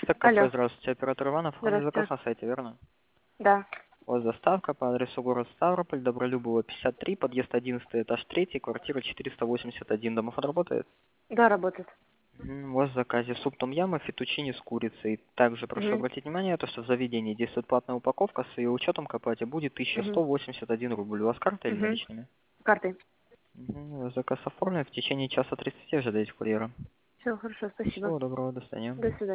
Так, кафе, Алло, здравствуйте, оператор Иванов. Вам заказ здравствуйте. на сайте, верно? Да, У вас доставка по адресу город Ставрополь, Добролюбова, 53, подъезд 11, этаж 3, квартира 481. Домофон работает? да, работает. У вас в заказе суп том-яма, фетучини с курицей. Также прошу Угу, обратить внимание, то, что в заведении действует платная упаковка, с ее учетом к оплате будет угу, 1181 рубль. У вас карта или угу. наличными? Картой. Заказ оформлен, в течение часа 30 ожидайте курьера. Все, хорошо, спасибо. Всего доброго, до свидания. До свидания.